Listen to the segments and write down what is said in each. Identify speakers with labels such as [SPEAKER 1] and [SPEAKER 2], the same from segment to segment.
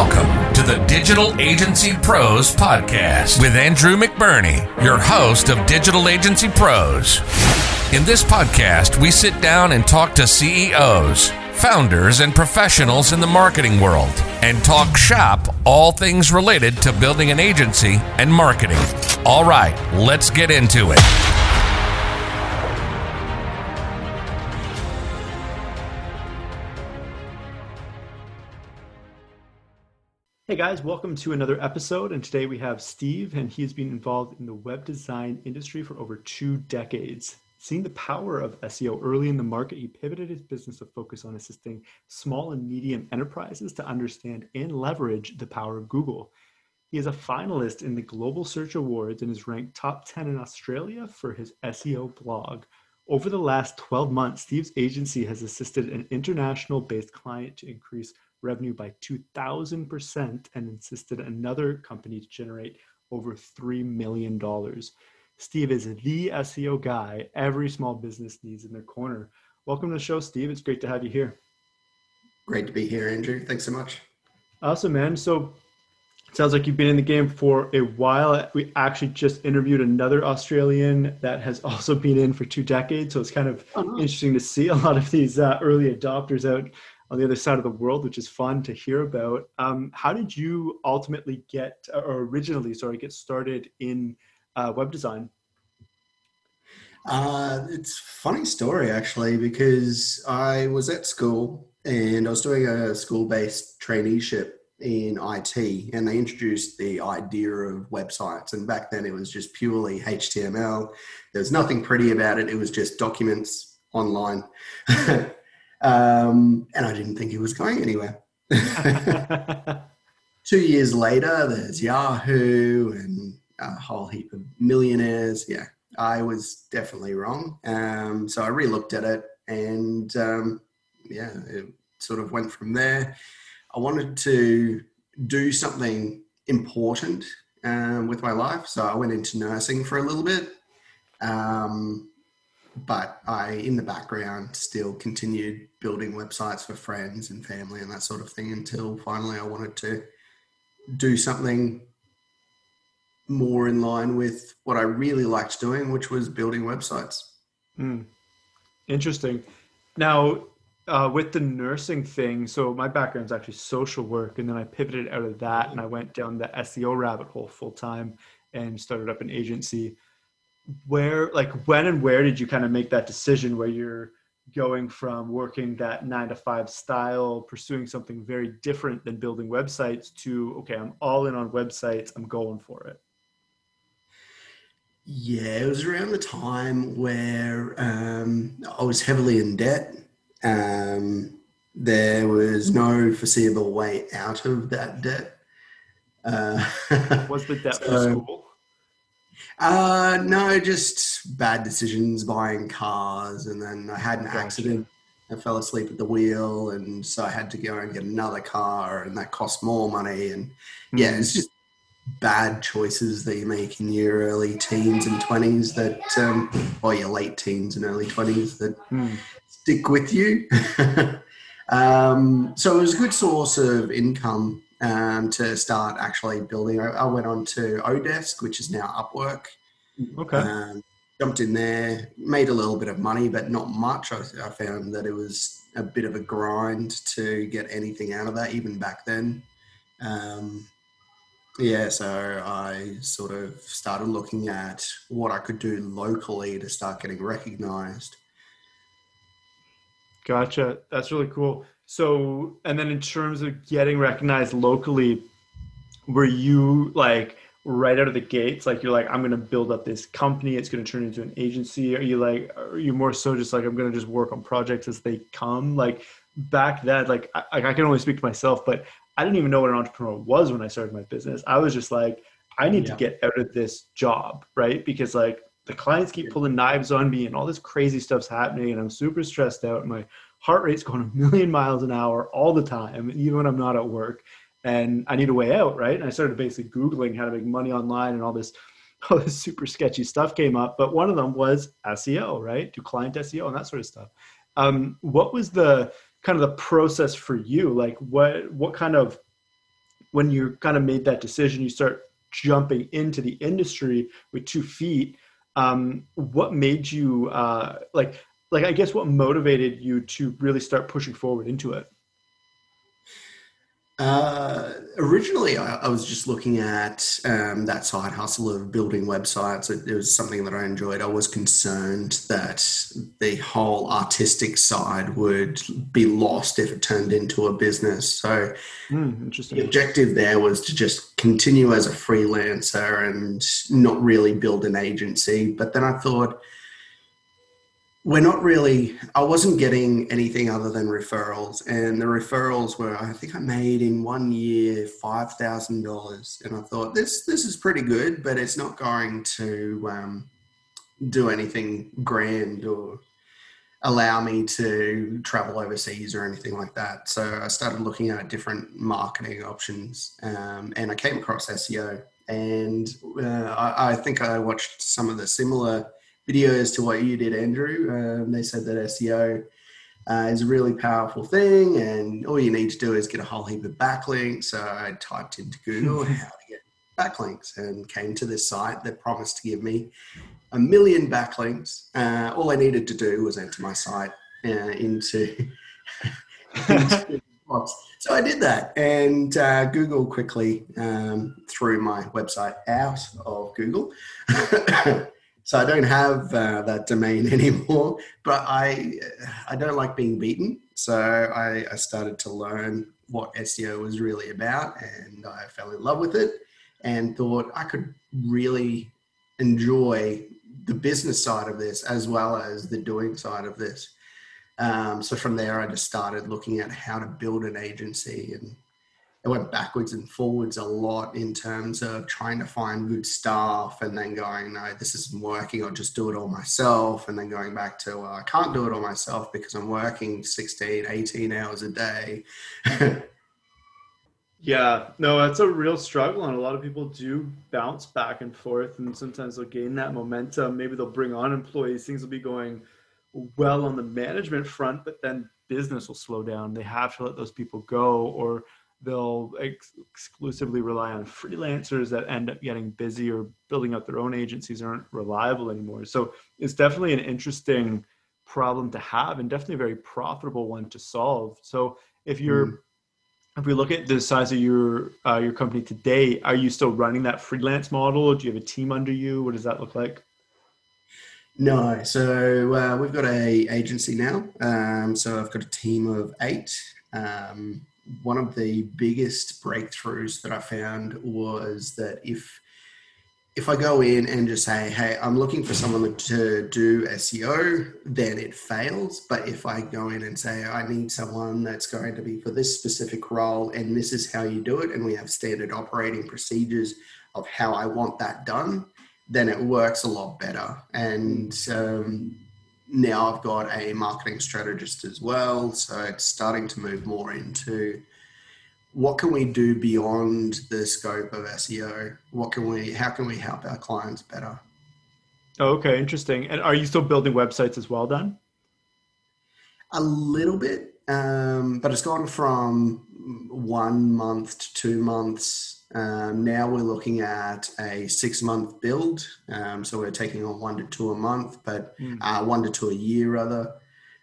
[SPEAKER 1] Welcome to the Digital Agency Pros Podcast with Andrew McBurney, your host of Digital Agency Pros. In this podcast, we sit down and talk to CEOs, founders, and professionals in the marketing world and talk shop all things related to building an agency and marketing. All right, let's get into it.
[SPEAKER 2] Hey guys, welcome to another episode, and today we have Steve, and he's been involved in the web design industry for over 2 decades. Seeing the power of SEO early in the market, he pivoted his business to focus on assisting small and medium enterprises to understand and leverage the power of Google. He is a finalist in the Global Search Awards and is ranked top 10 in Australia for his SEO blog. Over the last 12 months, Steve's agency has assisted an international-based client to increase revenue by 2,000% and assisted another company to generate over $3 million. Steve is the SEO guy every small business needs in their corner. Welcome to the show, Steve. It's great to have you here.
[SPEAKER 3] Great to be here, Andrew. Thanks so much.
[SPEAKER 2] Awesome, man. So it sounds like you've been in the game for a while. We actually just interviewed another Australian that has also been in for 2 decades. So it's kind of interesting to see a lot of these early adopters out on the other side of the world, which is fun to hear about. How did you ultimately get started in web design?
[SPEAKER 3] It's a funny story, actually, because I was at school and I was doing a school-based traineeship in IT, and they introduced the idea of websites. And back then it was just purely HTML. There was nothing pretty about it. It was just documents online. And I didn't think it was going anywhere. 2 years later, there's Yahoo and a whole heap of millionaires. Yeah, I was definitely wrong. So I re-looked at it, and it sort of went from there. I wanted to do something important with my life, so I went into nursing for a little bit. But I, in the background, still continued building websites for friends and family and that sort of thing until finally I wanted to do something more in line with what I really liked doing, which was building websites.
[SPEAKER 2] Interesting. Now, with the nursing thing, so my background is actually social work, and then I pivoted out of that and I went down the SEO rabbit hole full time and started up an agency. When and where did you kind of make that decision where you're going from working that 9-to-5 style, pursuing something very different than building websites to, okay, I'm all in on websites, I'm going for it?
[SPEAKER 3] Yeah, it was around the time where I was heavily in debt. There was no foreseeable way out of that debt.
[SPEAKER 2] Was the debt for school?
[SPEAKER 3] No, just bad decisions, buying cars, and then I had an accident. I fell asleep at the wheel, and so I had to go and get another car, and that cost more money. And yeah, it's just bad choices that you make in your early teens and 20s or your late teens and early 20s that stick with you. So it was a good source of income to start actually building. I went on to Odesk, which is now Upwork.
[SPEAKER 2] Okay.
[SPEAKER 3] Jumped in there, made a little bit of money, but not much. I found that it was a bit of a grind to get anything out of that, even back then. So I sort of started looking at what I could do locally to start getting recognized.
[SPEAKER 2] Gotcha. That's really cool. So, and then in terms of getting recognized locally, were you like right out of the gates, like you're like, I'm going to build up this company, it's going to turn into an agency? Are you more so just like, I'm going to just work on projects as they come? Like back then, like I can only speak to myself, but I didn't even know what an entrepreneur was when I started my business. I was just like, I need to get out of this job, right? Because like the clients keep pulling knives on me and all this crazy stuff's happening and I'm super stressed out and my heart rate's going 1,000,000 miles an hour all the time, even when I'm not at work, and I need a way out, right? And I started basically Googling how to make money online, and all this super sketchy stuff came up. But one of them was SEO, right? Do client SEO and that sort of stuff. What was the kind of the process for you? Like what kind of when you kind of made that decision, you start jumping into the industry with 2 feet. What made you I guess what motivated you to really start pushing forward into it?
[SPEAKER 3] Originally, I was just looking at that side hustle of building websites. It was something that I enjoyed. I was concerned that the whole artistic side would be lost if it turned into a business. So
[SPEAKER 2] Interesting.
[SPEAKER 3] the objective there was to just continue as a freelancer and not really build an agency. But then I thought, I wasn't getting anything other than referrals. And the referrals were, I think I made in 1 year, $5,000. And I thought, this is pretty good, but it's not going to do anything grand or allow me to travel overseas or anything like that. So I started looking at different marketing options, and I came across SEO. And I think I watched some of the similar videos to what you did, Andrew. They said that SEO is a really powerful thing, and all you need to do is get a whole heap of backlinks. So I typed into Google how to get backlinks and came to this site that promised to give me 1 million backlinks. All I needed to do was enter my site into box. So I did that, and Google quickly threw my website out of Google. So I don't have that domain anymore, but I don't like being beaten. So I started to learn what SEO was really about, and I fell in love with it and thought I could really enjoy the business side of this as well as the doing side of this. So from there, I just started looking at how to build an agency, and it went backwards and forwards a lot in terms of trying to find good staff and then going, no, this isn't working. I'll just do it all myself. And then going back to, well, I can't do it all myself because I'm working 16, 18 hours a day.
[SPEAKER 2] Yeah, no, that's a real struggle. And a lot of people do bounce back and forth, and sometimes they'll gain that momentum. Maybe they'll bring on employees. Things will be going well on the management front, but then business will slow down. They have to let those people go, or they'll exclusively rely on freelancers that end up getting busy or building up their own agencies aren't reliable anymore. So it's definitely an interesting problem to have, and definitely a very profitable one to solve. So if we look at the size of your company today, are you still running that freelance model? Do you have a team under you? What does that look like?
[SPEAKER 3] No. So we've got a agency now. So I've got a team of 8. One of the biggest breakthroughs that I found was that if I go in and just say, hey, I'm looking for someone to do SEO, then it fails. But if I go in and say, I need someone that's going to be for this specific role, and this is how you do it, and we have standard operating procedures of how I want that done, then it works a lot better. And now I've got a marketing strategist as well. So it's starting to move more into what can we do beyond the scope of SEO? How can we help our clients better?
[SPEAKER 2] Okay, interesting. And are you still building websites as well, Dan?
[SPEAKER 3] A little bit, but it's gone from 1 month to 2 months. Now we're looking at a 6-month build. So we're taking on 1 to 2 a month, but 1 to 2 a year rather.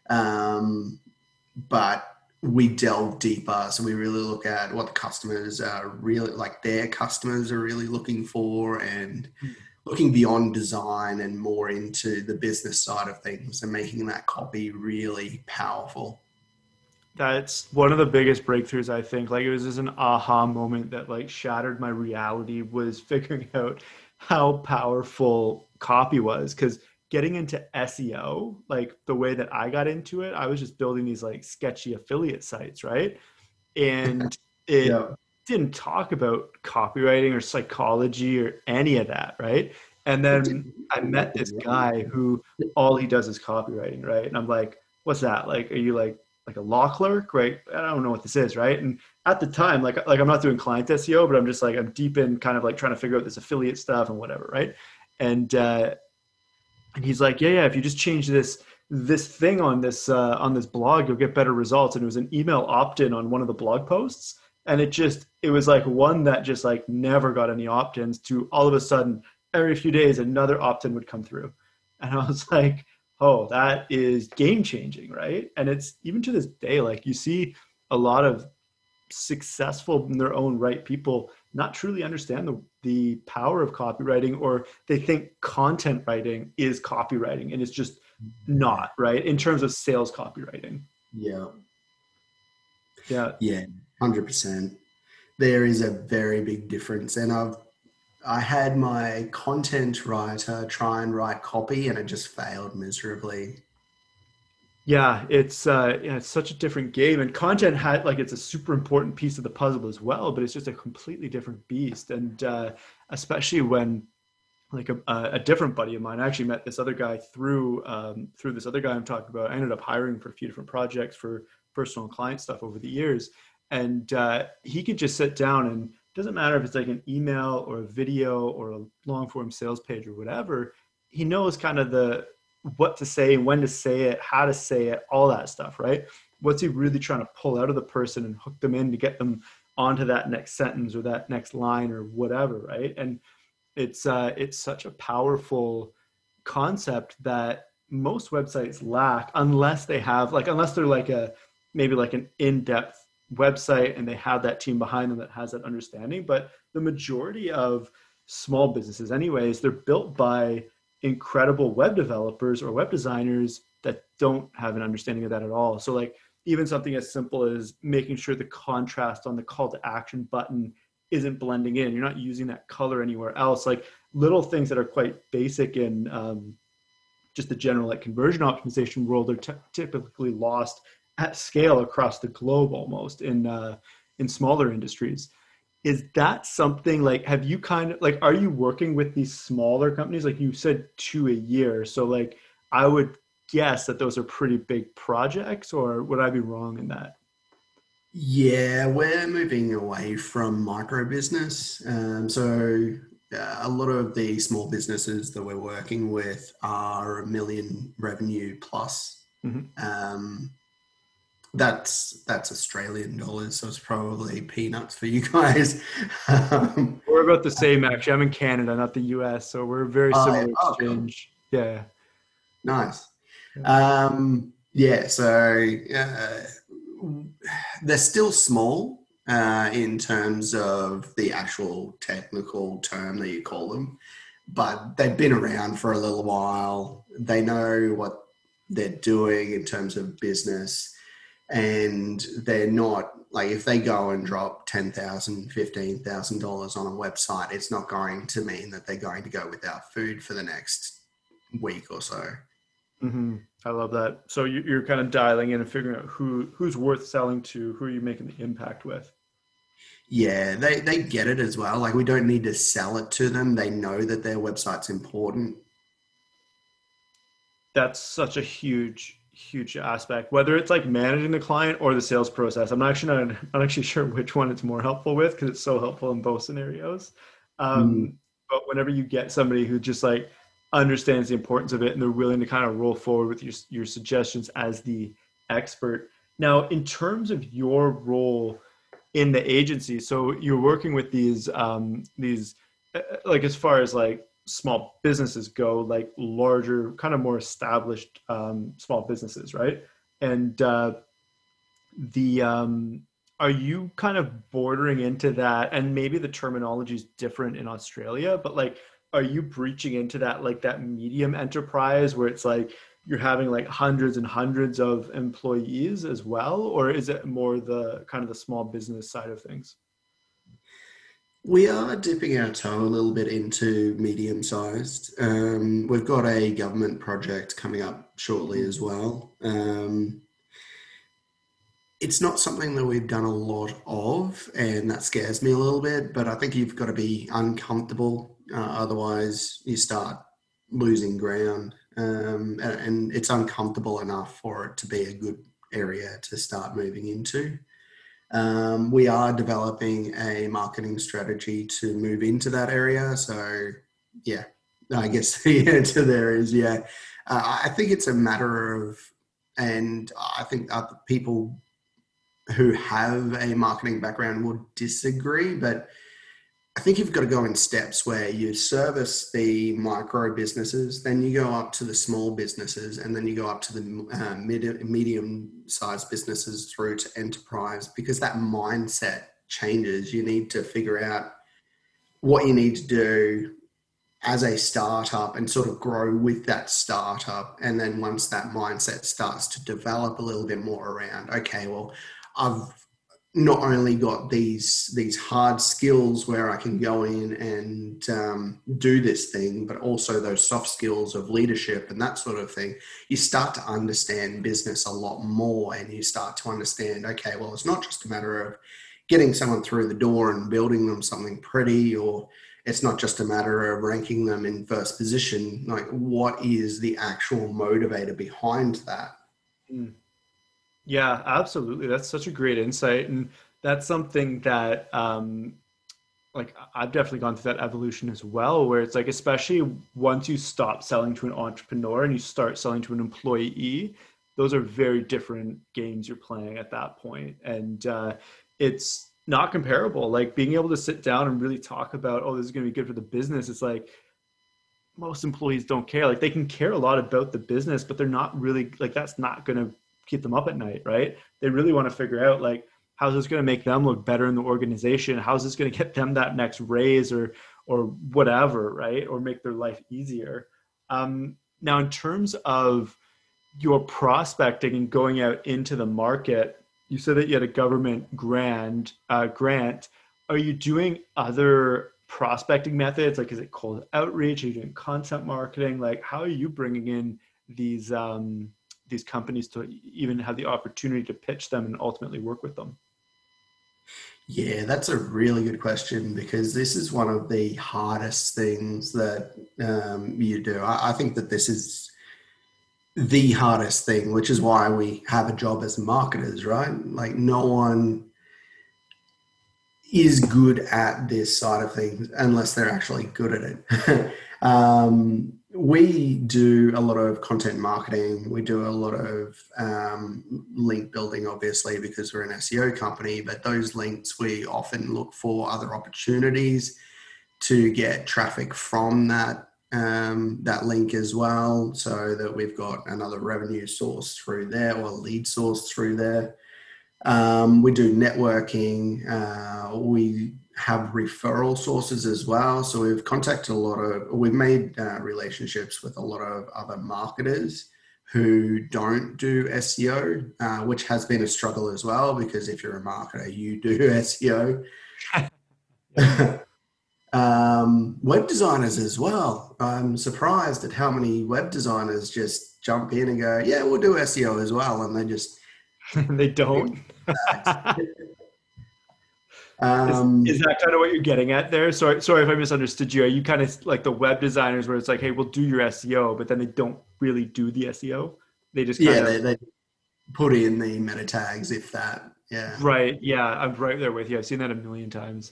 [SPEAKER 3] But we delve deeper. So we really look at what the customers are really like, their customers are really looking for, and looking beyond design and more into the business side of things and making that copy really powerful.
[SPEAKER 2] That's one of the biggest breakthroughs, I think. Like, it was just an aha moment that like shattered my reality, was figuring out how powerful copy was. Because getting into SEO, like the way that I got into it, I was just building these like sketchy affiliate sites, right? And it didn't talk about copywriting or psychology or any of that, right? And then I met this guy who all he does is copywriting, right? And I'm like, what's that? Like, are you like a law clerk, right? I don't know what this is, right? And at the time, like I'm not doing client SEO, but I'm just like, I'm deep in kind of like trying to figure out this affiliate stuff and whatever, right? And he's like, yeah, if you just change this thing on this blog, you'll get better results. And it was an email opt-in on one of the blog posts. And it was like one that just like never got any opt-ins to all of a sudden every few days another opt-in would come through. And I was like, oh, that is game changing, right? And it's even to this day, like you see a lot of successful in their own right people not truly understand the power of copywriting, or they think content writing is copywriting, and it's just not, right? In terms of sales copywriting.
[SPEAKER 3] Yeah.
[SPEAKER 2] Yeah.
[SPEAKER 3] Yeah, 100%. There is a very big difference. And I had my content writer try and write copy, and it just failed miserably.
[SPEAKER 2] Yeah, it's such a different game, and content it's a super important piece of the puzzle as well, but it's just a completely different beast. And especially when like a different buddy of mine, I actually met this other guy through this other guy I'm talking about. I ended up hiring for a few different projects for personal and client stuff over the years, and he could just sit down, and it doesn't matter if it's like an email or a video or a long form sales page or whatever. He knows kind of what to say, when to say it, how to say it, all that stuff, right? What's he really trying to pull out of the person and hook them in to get them onto that next sentence or that next line or whatever, right? And it's such a powerful concept that most websites lack, unless they're like maybe like an in-depth website and they have that team behind them that has that understanding. But the majority of small businesses anyways, they're built by incredible web developers or web designers that don't have an understanding of that at all. So like even something as simple as making sure the contrast on the call to action button isn't blending in. You're not using that color anywhere else. Like little things that are quite basic in just the general like conversion optimization world are typically lost at scale across the globe almost in smaller industries. Is that something like, have you kind of like, are you working with these smaller companies? Like you said 2 a year. So like, I would guess that those are pretty big projects, or would I be wrong in that?
[SPEAKER 3] Yeah, we're moving away from micro business. So a lot of the small businesses that we're working with are $1 million revenue plus.
[SPEAKER 2] Mm-hmm.
[SPEAKER 3] That's Australian dollars, so it's probably peanuts for you guys.
[SPEAKER 2] We're about the same, actually. I'm in Canada, not the US, so we're very similar exchange.
[SPEAKER 3] Cool.
[SPEAKER 2] Yeah.
[SPEAKER 3] Nice. So they're still small in terms of the actual technical term that you call them, but they've been around for a little while. They know what they're doing in terms of business. And they're not like, if they go and drop $10,000, $15,000 on a website, it's not going to mean that they're going to go without food for the next week or so.
[SPEAKER 2] Mm-hmm. I love that. So you're kind of dialing in and figuring out who's worth selling to, who are you making the impact with?
[SPEAKER 3] Yeah, they get it as well. Like we don't need to sell it to them. They know that their website's important.
[SPEAKER 2] That's such a huge aspect, whether it's like managing the client or the sales process. I'm not actually sure which one it's more helpful with, because it's so helpful in both scenarios. But whenever you get somebody who just like understands the importance of it and they're willing to kind of roll forward with your suggestions as the expert. Now, in terms of your role in the agency, so you're working with these like, as far as like small businesses go, like larger, kind of more established small businesses, right? And are you kind of bordering into that? And maybe the terminology is different in Australia, but like, are you breaching into that, like that medium enterprise where it's like you're having like hundreds and hundreds of employees as well? Or is it more the kind of the small business side of things?
[SPEAKER 3] We are dipping our toe a little bit into medium-sized. We've got a government project coming up shortly as well. It's not something that we've done a lot of, and that scares me a little bit, but I think you've got to be uncomfortable. Otherwise, you start losing ground, and it's uncomfortable enough for it to be a good area to start moving into. We are developing a marketing strategy to move into that area. So yeah, I guess the answer there is yeah. I think it's a matter of, and I think people who have a marketing background will disagree, but I think you've got to go in steps where you service the micro businesses, then you go up to the small businesses, and then you go up to the medium-sized businesses through to enterprise, because that mindset changes. You need to figure out what you need to do as a startup and sort of grow with that startup. And then once that mindset starts to develop a little bit more around, okay, well, I've not only got these hard skills where I can go in and do this thing, but also those soft skills of leadership and that sort of thing, you start to understand business a lot more, and you start to understand, okay, well, it's not just a matter of getting someone through the door and building them something pretty, or it's not just a matter of ranking them in first position. Like, what is the actual motivator behind that?
[SPEAKER 2] Yeah, absolutely. That's such a great insight. And that's something that, like, I've definitely gone through that evolution as well, where it's like, especially once you stop selling to an entrepreneur and you start selling to an employee, those are very different games you're playing at that point. And it's not comparable. Like, being able to sit down and really talk about, oh, this is going to be good for the business. It's like, most employees don't care. Like, they can care a lot about the business, but they're not really, like, that's not going to keep them up at night, right? They really want to figure out, like, how's this going to make them look better in the organization? How's this going to get them that next raise or whatever, right? Or make their life easier. Now, in terms of your prospecting and going out into the market, you said that you had a government grant. Are you doing other prospecting methods? Like, is it cold outreach? Are you doing content marketing? Like, how are you bringing in these companies to even have the opportunity to pitch them and ultimately work with them?
[SPEAKER 3] Yeah, that's a really good question, because this is one of the hardest things that you do. I think that this is the hardest thing, which is why we have a job as marketers, right? Like, no one is good at this side of things unless they're actually good at it. We do a lot of content marketing. We do a lot of link building, obviously, because we're an SEO company, but those links, we often look for other opportunities to get traffic from that link as well, so that we've got another revenue source through there, or lead source through there. We do networking. We have referral sources as well. So we've made relationships with a lot of other marketers who don't do SEO, which has been a struggle as well, because if you're a marketer, you do SEO. Web designers as well. I'm surprised at how many web designers just jump in and go, yeah, we'll do SEO as well. And they just...
[SPEAKER 2] they don't. Is that kind of what you're getting at there? Sorry if I misunderstood you. Are you kind of like the web designers where it's like, hey, we'll do your SEO, but then they don't really do the SEO? They just
[SPEAKER 3] they put in the meta tags, if that. Yeah.
[SPEAKER 2] Right. Yeah, I'm right there with you. I've seen that a million times.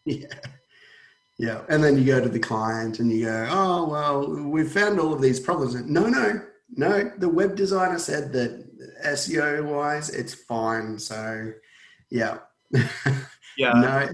[SPEAKER 3] Yeah. And then you go to the client and you go, oh, well, we've found all of these problems. No. The web designer said that SEO wise, it's fine. So, yeah.
[SPEAKER 2] Yeah.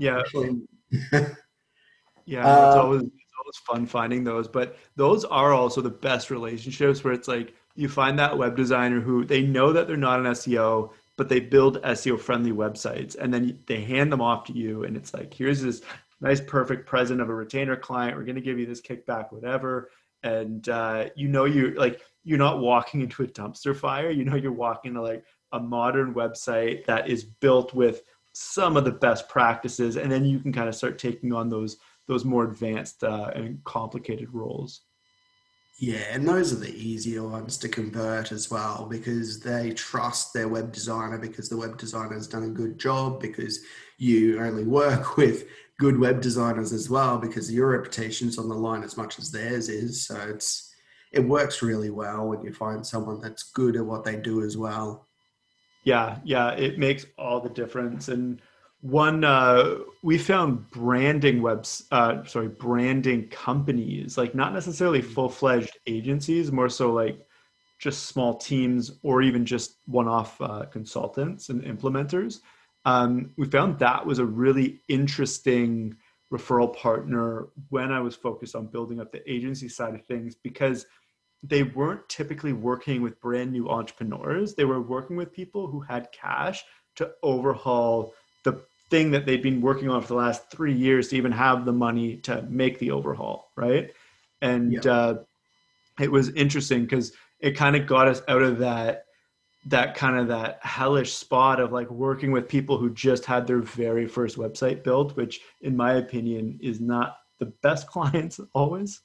[SPEAKER 2] Yeah. It's always fun finding those, but those are also the best relationships, where it's like you find that web designer who they know that they're not an SEO, but they build SEO friendly websites, and then they hand them off to you, and it's like, here's this nice, perfect present of a retainer client. We're going to give you this kickback, whatever. And you're not walking into a dumpster fire. You're walking into like a modern website that is built with some of the best practices, and then you can kind of start taking on those more advanced and complicated roles.
[SPEAKER 3] Yeah, and those are the easier ones to convert as well, because they trust their web designer, because the web designer has done a good job, because you only work with good web designers as well, because your reputation's on the line as much as theirs is. So it works really well when you find someone that's good at what they do as well.
[SPEAKER 2] Yeah, it makes all the difference. And we found branding companies, like not necessarily full-fledged agencies, more so like just small teams or even just one-off consultants and implementers. We found that was a really interesting referral partner when I was focused on building up the agency side of things, because they weren't typically working with brand new entrepreneurs. They were working with people who had cash to overhaul the thing that they'd been working on for the last 3 years to even have the money to make the overhaul, right? And it was interesting because it kind of got us out of that hellish spot of like working with people who just had their very first website built, which in my opinion is not the best clients always.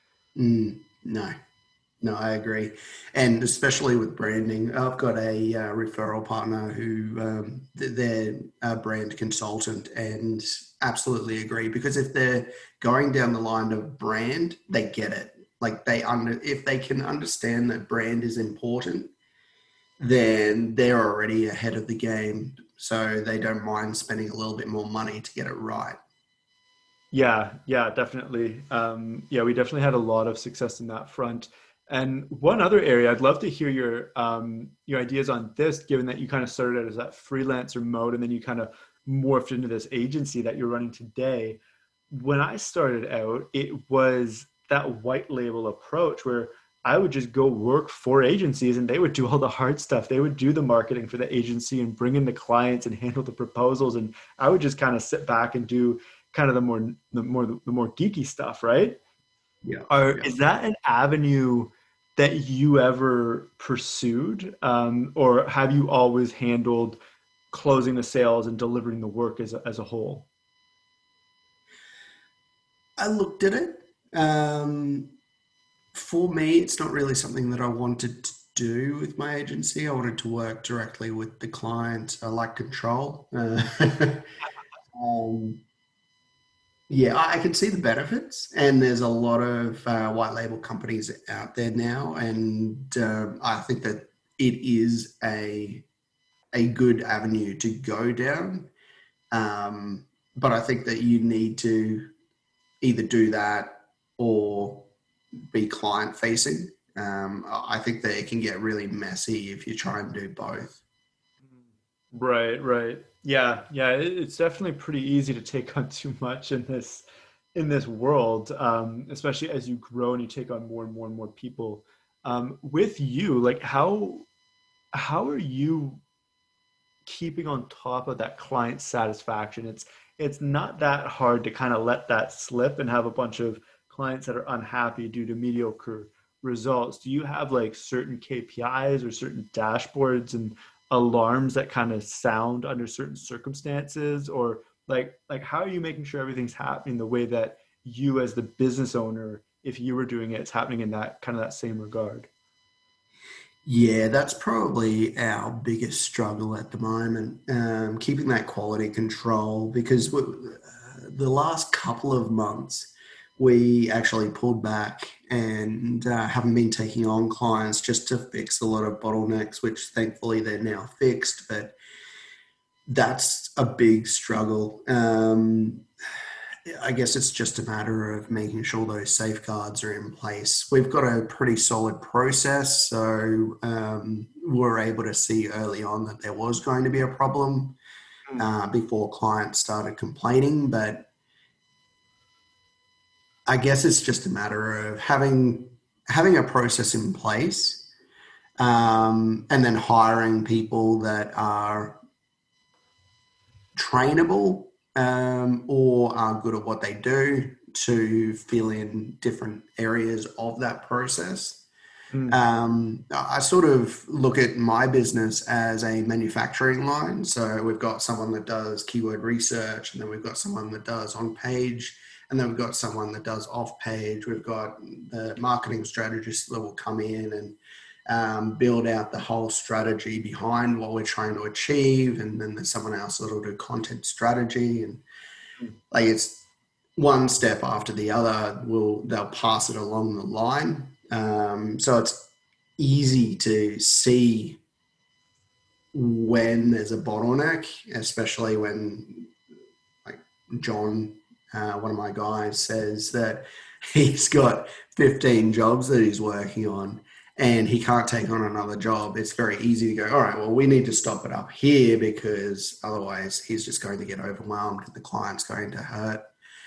[SPEAKER 3] No, I agree. And especially with branding, I've got a referral partner who they're a brand consultant, and absolutely agree, because if they're going down the line of brand, they get it. Like if they can understand that brand is important, then they're already ahead of the game. So they don't mind spending a little bit more money to get it right.
[SPEAKER 2] Yeah, definitely. We definitely had a lot of success in that front. And one other area, I'd love to hear your ideas on this, given that you kind of started out as that freelancer mode and then you kind of morphed into this agency that you're running today. When I started out, it was that white label approach where I would just go work for agencies and they would do all the hard stuff. They would do the marketing for the agency and bring in the clients and handle the proposals. And I would just kind of sit back and do kind of the more geeky stuff, right? Is that an avenue that you ever pursued, or have you always handled closing the sales and delivering the work as a whole?
[SPEAKER 3] I looked at it. For me, it's not really something that I wanted to do with my agency. I wanted to work directly with the client. I like control. I can see the benefits, and there's a lot of white label companies out there now, and I think that it is a good avenue to go down. But I think that you need to either do that or be client facing. I think that it can get really messy if you try and do both.
[SPEAKER 2] Right. Yeah. It's definitely pretty easy to take on too much in this world, especially as you grow and you take on more and more people. With you, like how are you keeping on top of that client satisfaction? It's not that hard to kind of let that slip and have a bunch of clients that are unhappy due to mediocre results. Do you have like certain KPIs or certain dashboards and alarms that kind of sound under certain circumstances, or like how are you making sure everything's happening the way that you as the business owner, if you were doing it, it's happening in that kind of that same regard?
[SPEAKER 3] Yeah, that's probably our biggest struggle at the moment, keeping that quality control, because the last couple of months we actually pulled back and haven't been taking on clients just to fix a lot of bottlenecks, which thankfully they're now fixed, but that's a big struggle. I guess it's just a matter of making sure those safeguards are in place. We've got a pretty solid process, so we're able to see early on that there was going to be a problem before clients started complaining, but I guess it's just a matter of having a process in place, and then hiring people that are trainable, or are good at what they do to fill in different areas of that process. I sort of look at my business as a manufacturing line. So we've got someone that does keyword research, and then we've got someone that does on page, and then we've got someone that does off page. We've got the marketing strategist that will come in and build out the whole strategy behind what we're trying to achieve. And then there's someone else that will do content strategy, and like it's one step after the other. They'll pass it along the line. So it's easy to see when there's a bottleneck, especially when like John, one of my guys, says that he's got 15 jobs that he's working on. and he can't take on another job, it's very easy to go, all right, well, we need to stop it up here because otherwise he's just going to get overwhelmed and the client's going to hurt.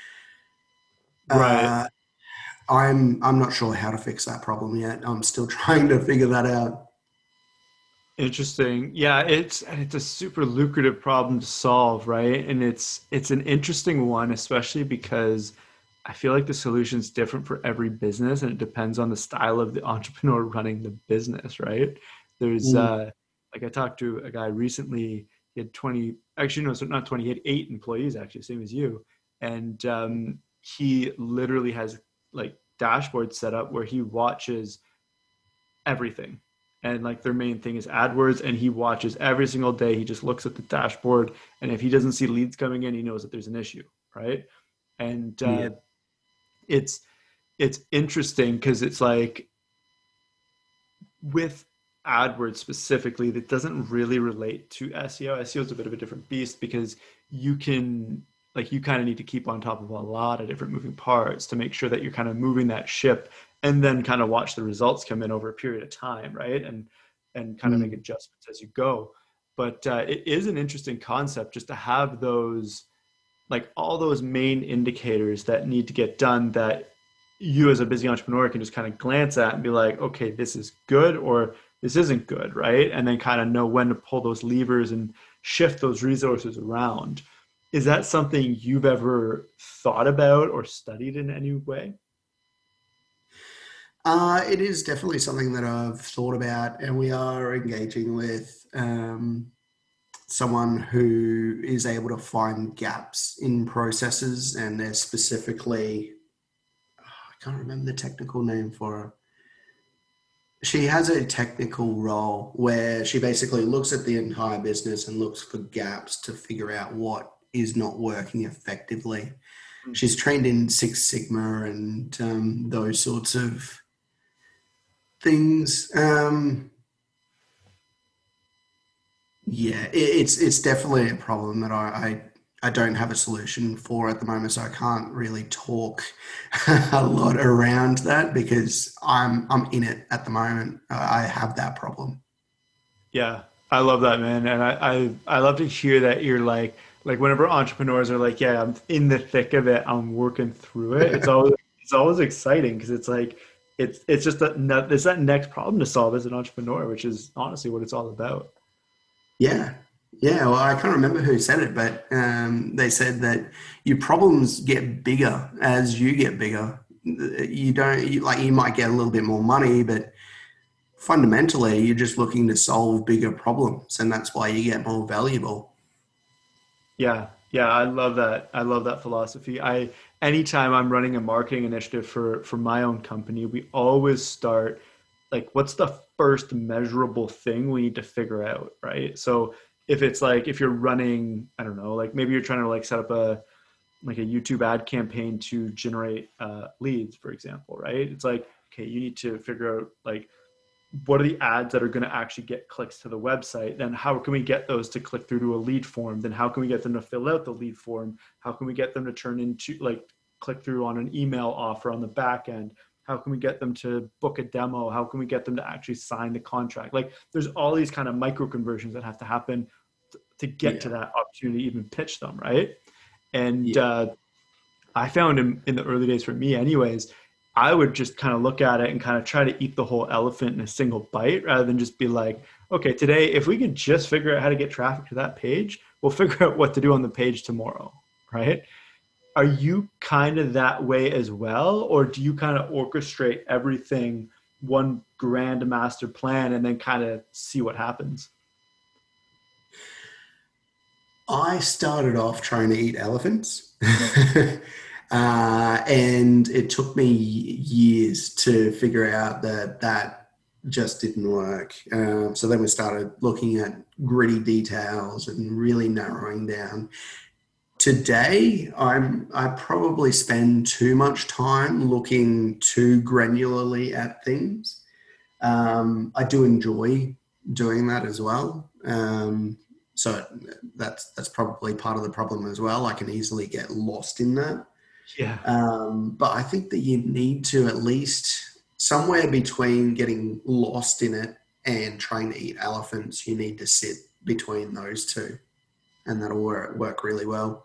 [SPEAKER 2] Right.
[SPEAKER 3] I'm not sure how to fix that problem yet. I'm still trying to figure that out.
[SPEAKER 2] Interesting. Yeah, it's a super lucrative problem to solve, right? And it's an interesting one, especially because I feel like the solution's different for every business and it depends on the style of the entrepreneur running the business, right? There's like I talked to a guy recently, he had 20, actually no, so not 20, he had 8 employees actually, same as you. And he literally has like dashboards set up where he watches everything. And like their main thing is AdWords, and he watches every single day. He just looks at the dashboard, and if he doesn't see leads coming in, he knows that there's an issue, right? And it's interesting because it's like with AdWords specifically, that doesn't really relate to SEO. SEO is a bit of a different beast because you can like you kind of need to keep on top of a lot of different moving parts to make sure that you're kind of moving that ship and then kind of watch the results come in over a period of time, right? And kind of make adjustments as you go. But it is an interesting concept just to have those, like all those main indicators that need to get done that you as a busy entrepreneur can just kind of glance at and be like, okay, this is good or this isn't good, right? And then kind of know when to pull those levers and shift those resources around. Is that something you've ever thought about or studied in any way?
[SPEAKER 3] It is definitely something that I've thought about, and we are engaging with someone who is able to find gaps in processes, and they're specifically, I can't remember the technical name for her. She has a technical role where she basically looks at the entire business and looks for gaps to figure out what is not working effectively. She's trained in Six Sigma and those sorts of things. It's definitely a problem that I don't have a solution for at the moment, so I can't really talk a lot around that because I'm in it at the moment. I have that problem.
[SPEAKER 2] Yeah, I love that, man. And I love to hear that you're like whenever entrepreneurs are like, yeah, I'm in the thick of it, I'm working through it. It's always exciting because it's like it's just it's that next problem to solve as an entrepreneur, which is honestly what it's all about.
[SPEAKER 3] Yeah. Well, I can't remember who said it, but they said that your problems get bigger as you get bigger. You might get a little bit more money, but fundamentally you're just looking to solve bigger problems, and that's why you get more valuable.
[SPEAKER 2] Yeah, I love that. I love that philosophy. Anytime I'm running a marketing initiative for my own company, we always start like, what's the first measurable thing we need to figure out, right? So if it's like, if you're running, I don't know, like maybe you're trying to like set up a YouTube ad campaign to generate leads, for example, right? It's like, okay, you need to figure out like, what are the ads that are going to actually get clicks to the website? Then how can we get those to click through to a lead form? Then how can we get them to fill out the lead form? How can we get them to turn into like click through on an email offer on the back end? How can we get them to book a demo? How can we get them to actually sign the contract? Like there's all these kind of micro conversions that have to happen to get to that opportunity to even pitch them, right? And I found in the early days for me anyways, I would just kind of look at it and kind of try to eat the whole elephant in a single bite rather than just be like, okay, today, if we could just figure out how to get traffic to that page, we'll figure out what to do on the page tomorrow, right? Are you kind of that way as well? Or do you kind of orchestrate everything, one grand master plan, and then kind of see what happens?
[SPEAKER 3] I started off trying to eat elephants. And it took me years to figure out that just didn't work. So then we started looking at gritty details and really narrowing down. Today, I probably spend too much time looking too granularly at things. I do enjoy doing that as well. So that's probably part of the problem as well. I can easily get lost in that.
[SPEAKER 2] Yeah.
[SPEAKER 3] But I think that you need to at least somewhere between getting lost in it and trying to eat elephants. You need to sit between those two, and that'll work really well.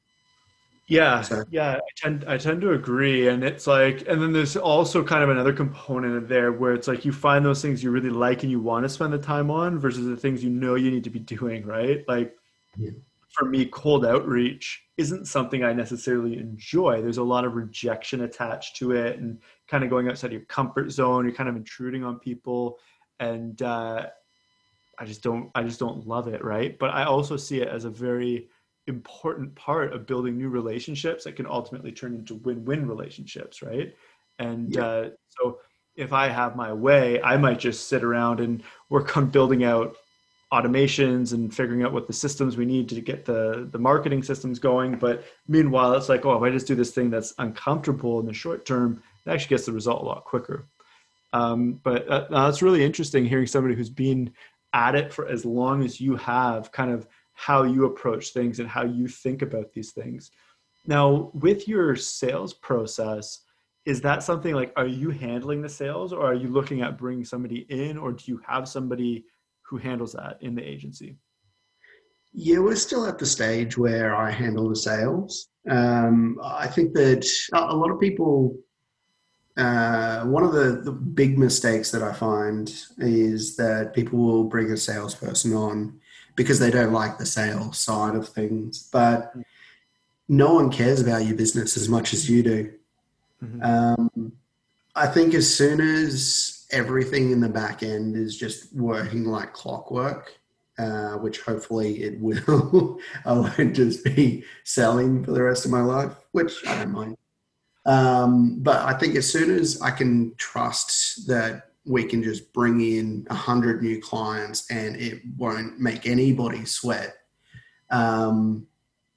[SPEAKER 2] Yeah,
[SPEAKER 3] So
[SPEAKER 2] yeah, I tend to agree, and it's like, and then there's also kind of another component of there where it's like you find those things you really like and you want to spend the time on versus the things you know you need to be doing, right? Like
[SPEAKER 3] yeah,
[SPEAKER 2] for me, cold outreach isn't something I necessarily enjoy. There's a lot of rejection attached to it, and kind of going outside your comfort zone. You're kind of intruding on people, and I just don't love it, right? But I also see it as a very important part of building new relationships that can ultimately turn into win-win relationships, right? And
[SPEAKER 3] yeah,
[SPEAKER 2] so if I have my way, I might just sit around and work on building out automations and figuring out what the systems we need to get the marketing systems going. But meanwhile, it's like, oh, if I just do this thing that's uncomfortable in the short term, it actually gets the result a lot quicker. But it's really interesting hearing somebody who's been at it for as long as you have, kind of how you approach things and how you think about these things. Now, with your sales process, is that something like, are you handling the sales or are you looking at bringing somebody in, or do you have somebody who handles that in the agency?
[SPEAKER 3] yeah. We're still at the stage where I handle the sales. I think that a lot of people. One of the big mistakes that I find is that people will bring a salesperson on because they don't like the sales side of things, but no one cares about your business as much as you do.
[SPEAKER 2] Mhm.
[SPEAKER 3] Um, I think as soon as everything in the back end is just working like clockwork, which hopefully it will, I won't just be selling for the rest of my life, which I don't mind. But I think as soon as I can trust that we can just bring in 100 new clients and it won't make anybody sweat, um,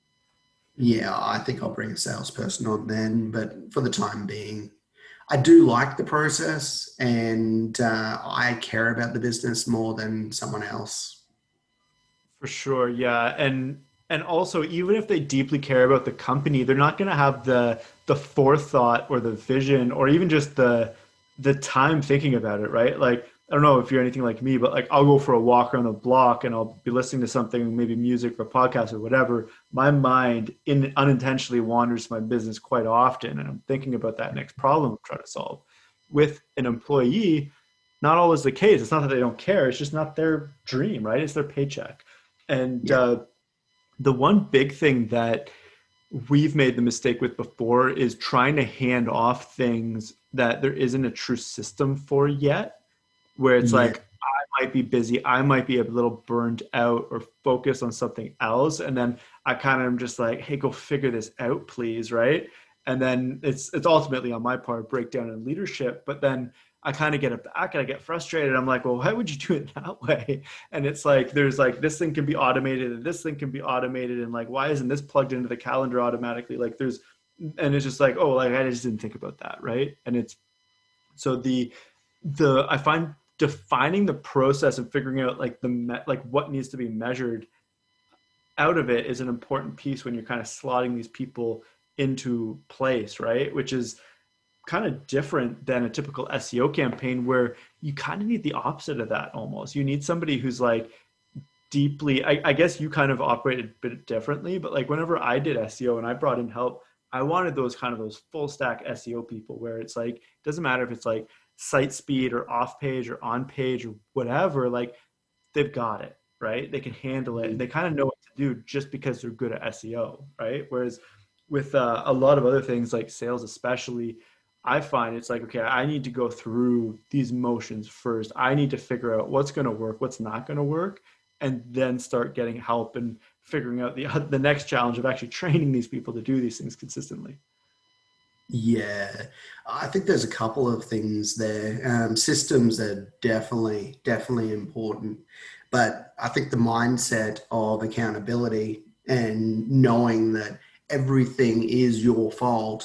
[SPEAKER 3] yeah, I think I'll bring a salesperson on then. But for the time being, I do like the process, and I care about the business more than someone else.
[SPEAKER 2] For sure, yeah, and also even if they deeply care about the company, they're not going to have the forethought or the vision or even just the time thinking about it, right? Like I don't know if you're anything like me, but like I'll go for a walk around the block and I'll be listening to something, maybe music or podcast or whatever. My mind unintentionally wanders to my business quite often, and I'm thinking about that next problem I'm trying to solve. With an employee, not always the case. It's not that they don't care; it's just not their dream, right? It's their paycheck. And
[SPEAKER 3] Yeah,
[SPEAKER 2] the one big thing that we've made the mistake with before is trying to hand off things that there isn't a true system for yet, where it's
[SPEAKER 3] yeah,
[SPEAKER 2] like, I might be busy, I might be a little burned out or focused on something else. And then I kind of am just like, hey, go figure this out, please, right? And then it's ultimately on my part breakdown in leadership. But then I kind of get it back and I get frustrated. I'm like, well, why would you do it that way? And it's like there's like this thing can be automated and this thing can be automated, and like why isn't this plugged into the calendar automatically? Like there's, and it's just like, oh, like I just didn't think about that, right? And it's so the I find defining the process and figuring out like like what needs to be measured out of it is an important piece when you're kind of slotting these people into place, right? Which is kind of different than a typical SEO campaign where you kind of need the opposite of that almost. You need somebody who's like deeply, I guess you kind of operated a bit differently, but like whenever I did SEO and I brought in help, I wanted those kind of those full stack SEO people where it's like, it doesn't matter if it's like site speed or off page or on page or whatever, like they've got it, right? They can handle it and they kind of know what to do just because they're good at SEO, right? Whereas with a lot of other things like sales, especially, I find it's like, okay, I need to go through these motions first. I need to figure out what's going to work, what's not going to work, and then start getting help and figuring out the next challenge of actually training these people to do these things consistently.
[SPEAKER 3] yeah. I think there's a couple of things there. Systems are definitely important, but I think the mindset of accountability and knowing that everything is your fault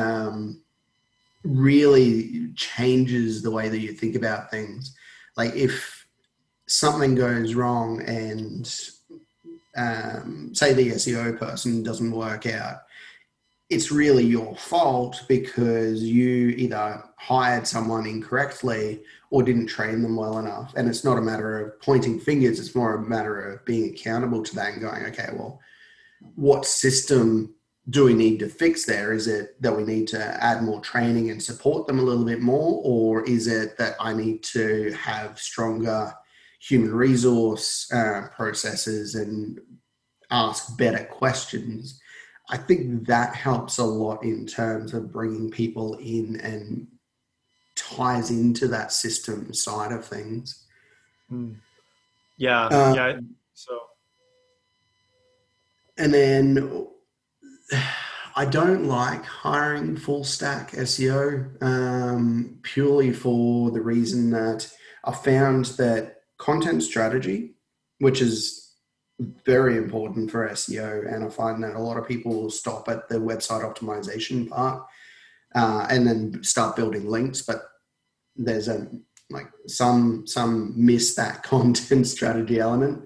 [SPEAKER 3] really changes the way that you think about things. Like if something goes wrong and say the SEO person doesn't work out, it's really your fault because you either hired someone incorrectly or didn't train them well enough. And it's not a matter of pointing fingers. It's more a matter of being accountable to that and going, okay, well, what system do we need to fix there? Is it that we need to add more training and support them a little bit more? Or is it that I need to have stronger human resource processes and ask better questions? I think that helps a lot in terms of bringing people in and ties into that system side of things.
[SPEAKER 2] Yeah. So,
[SPEAKER 3] and then I don't like hiring full stack SEO purely for the reason that I found that content strategy, which is very important for SEO, and I find that a lot of people will stop at the website optimization part and then start building links, but there's some miss that content strategy element.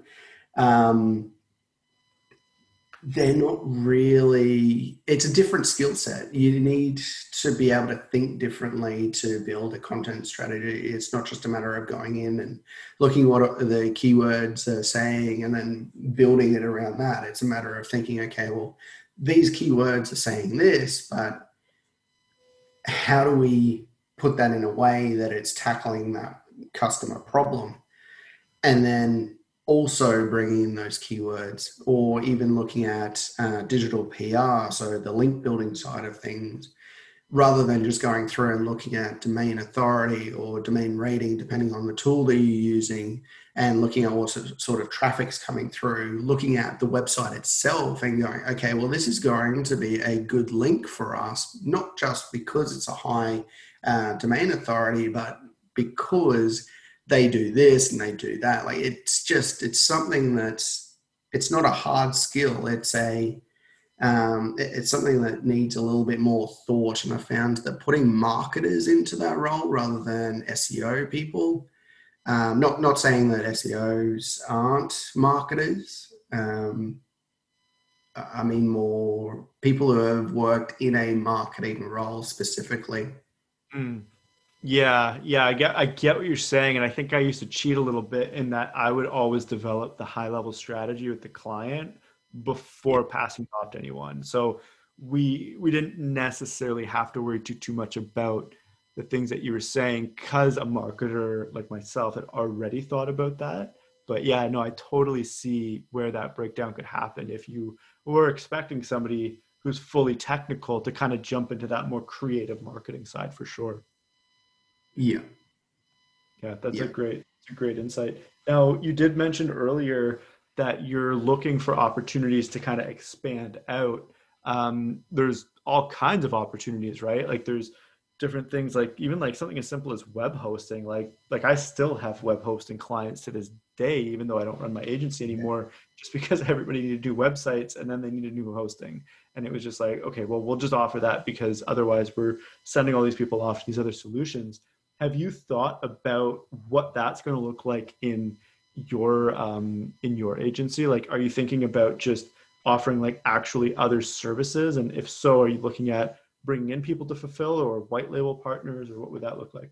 [SPEAKER 3] They're not really, it's a different skill set. You need to be able to think differently to build a content strategy. It's not just a matter of going in and looking what the keywords are saying and then building it around that. It's a matter of thinking, okay, well, these keywords are saying this, but how do we put that in a way that it's tackling that customer problem? And then also bringing in those keywords, or even looking at digital PR, so the link building side of things, rather than just going through and looking at domain authority or domain rating, depending on the tool that you're using, and looking at what sort of traffic's coming through, looking at the website itself and going, okay, well, this is going to be a good link for us, not just because it's a high domain authority, but because they do this and they do that. Like it's something it's not a hard skill. It's something that needs a little bit more thought. And I found that putting marketers into that role rather than SEO people, not saying that SEOs aren't marketers. I mean more people who have worked in a marketing role specifically.
[SPEAKER 2] Yeah, I get what you're saying, and I think I used to cheat a little bit in that I would always develop the high level strategy with the client before passing it off to anyone. So we didn't necessarily have to worry too much about the things that you were saying because a marketer like myself had already thought about that. But yeah, no, I totally see where that breakdown could happen if you were expecting somebody who's fully technical to kind of jump into that more creative marketing side for sure.
[SPEAKER 3] Yeah.
[SPEAKER 2] That's a great insight. Now, you did mention earlier that you're looking for opportunities to kind of expand out. There's all kinds of opportunities, right? Like there's different things, like even like something as simple as web hosting. Like I still have web hosting clients to this day, even though I don't run my agency anymore, just because everybody needed to do websites and then they needed new hosting. And it was just like, okay, well, we'll just offer that because otherwise we're sending all these people off to these other solutions. Have you thought about what that's going to look like in your agency? Like, are you thinking about just offering like actually other services? And if so, are you looking at bringing in people to fulfill or white label partners, or what would that look like?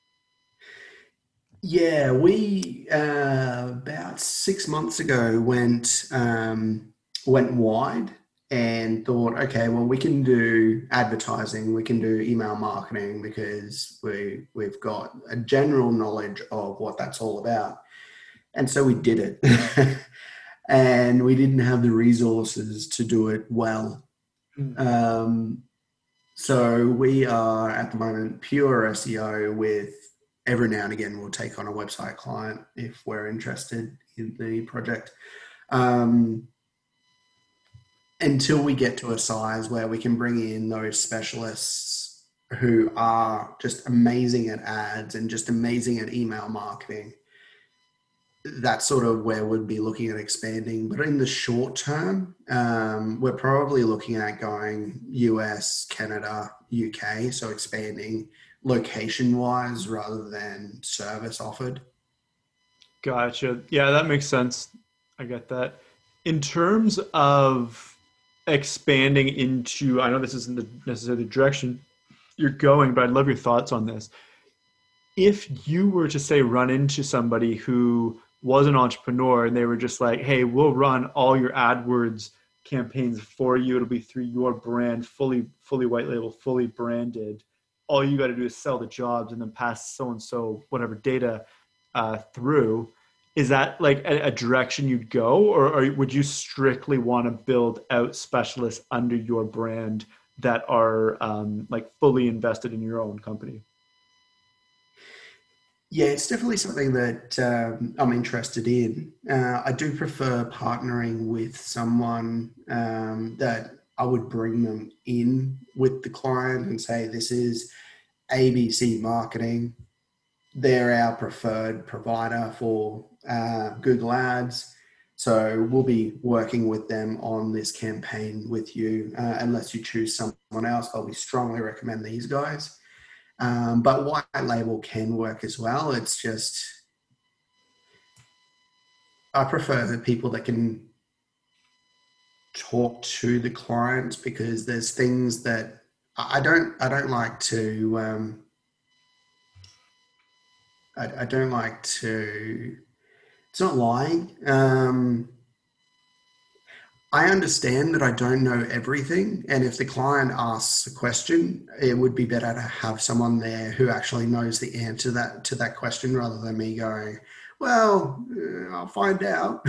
[SPEAKER 3] Yeah, we about 6 months ago went wide and thought, okay, well, we can do advertising, we can do email marketing because we've got a general knowledge of what that's all about. And so we did it. And we didn't have the resources to do it well. So we are at the moment pure SEO with every now and again we'll take on a website client if we're interested in the project. Until we get to a size where we can bring in those specialists who are just amazing at ads and just amazing at email marketing, that's sort of where we'd be looking at expanding. But in the short term, we're probably looking at going US, Canada, UK, so expanding location-wise rather than service offered.
[SPEAKER 2] Gotcha. Yeah, that makes sense. I get that. In terms of expanding into, I know this isn't necessarily the direction you're going, but I'd love your thoughts on this. If you were to say run into somebody who was an entrepreneur and they were just like, hey, we'll run all your AdWords campaigns for you. It'll be through your brand, fully white label, fully branded. All you got to do is sell the jobs and then pass so-and-so whatever data through. Is that like a direction you'd go, or would you strictly want to build out specialists under your brand that are like fully invested in your own company?
[SPEAKER 3] Yeah, it's definitely something that I'm interested in. I do prefer partnering with someone that I would bring them in with the client and say, this is ABC Marketing. They're our preferred provider for Google Ads. So we'll be working with them on this campaign with you. Unless you choose someone else, I'll strongly recommend these guys. But white label can work as well. It's just, I prefer the people that can talk to the clients, because there's things that I don't like to, I don't like to, it's not lying. I understand that I don't know everything. And if the client asks a question, it would be better to have someone there who actually knows the answer to that question, rather than me going, well, I'll find out.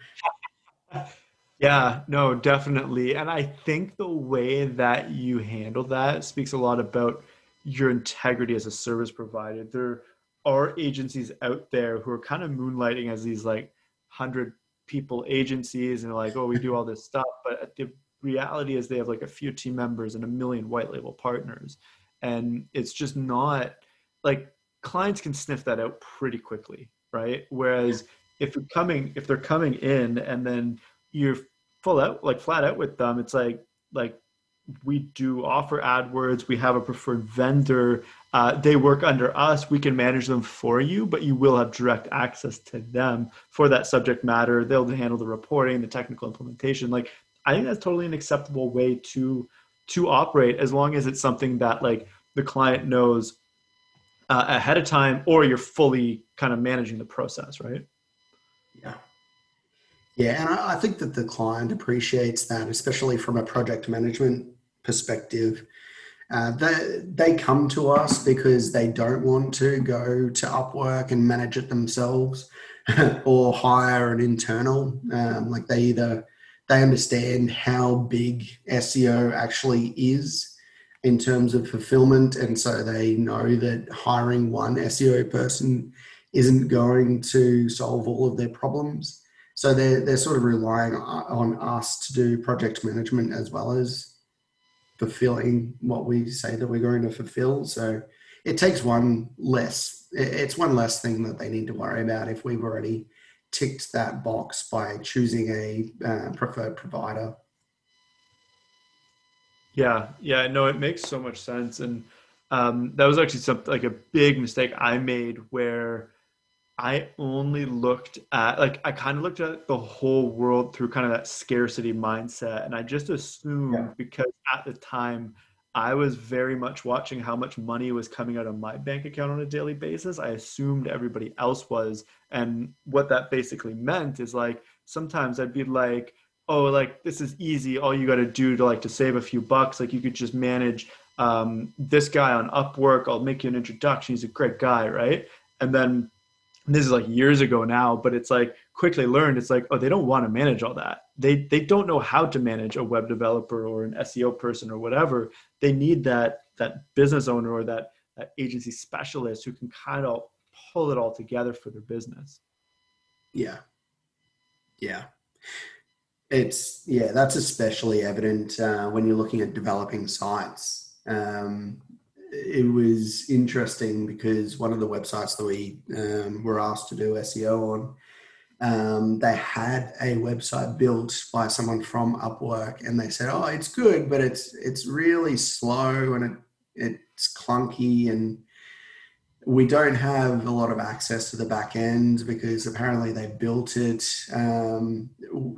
[SPEAKER 2] Yeah, no, definitely. And I think the way that you handle that speaks a lot about your integrity as a service provider. There are agencies out there who are kind of moonlighting as these like 100 people agencies and like, oh, we do all this stuff. But the reality is they have like a few team members and a million white label partners. And it's just not like, clients can sniff that out pretty quickly, right? Whereas if they're coming in and then you're flat out with them, it's like we do offer AdWords, we have a preferred vendor, they work under us, we can manage them for you, but you will have direct access to them for that subject matter. They'll handle the reporting, the technical implementation. Like, I think that's totally an acceptable way to operate, as long as it's something that like the client knows ahead of time, or you're fully kind of managing the process, right?
[SPEAKER 3] Yeah. Yeah, and I think that the client appreciates that, especially from a project management perspective. They come to us because they don't want to go to Upwork and manage it themselves, or hire an internal. Like they understand how big SEO actually is in terms of fulfillment, and so they know that hiring one SEO person isn't going to solve all of their problems. So they're sort of relying on us to do project management as well as fulfilling what we say that we're going to fulfill. So it takes it's one less thing that they need to worry about if we've already ticked that box by choosing a preferred provider.
[SPEAKER 2] Yeah, no, it makes so much sense. And that was actually something like a big mistake I made, where I only looked at, like, I kind of looked at the whole world through kind of that scarcity mindset. And I just
[SPEAKER 3] Yeah.
[SPEAKER 2] assumed, because at the time I was very much watching how much money was coming out of my bank account on a daily basis, I assumed everybody else was. And what that basically meant is like, sometimes I'd be like, oh, like this is easy. All you got to do to save a few bucks, like you could just manage this guy on Upwork. I'll make you an introduction. He's a great guy, right? And then, this is like years ago now, but it's like quickly learned, it's like, oh, they don't want to manage all that. They don't know how to manage a web developer or an SEO person or whatever. They need that business owner, or that agency specialist who can kind of pull it all together for their business.
[SPEAKER 3] Yeah. Yeah. That's especially evident when you're looking at developing sites. It was interesting because one of the websites that we were asked to do SEO on, they had a website built by someone from Upwork, and they said, "Oh, it's good, but it's really slow and it's clunky, and we don't have a lot of access to the back end because apparently they built it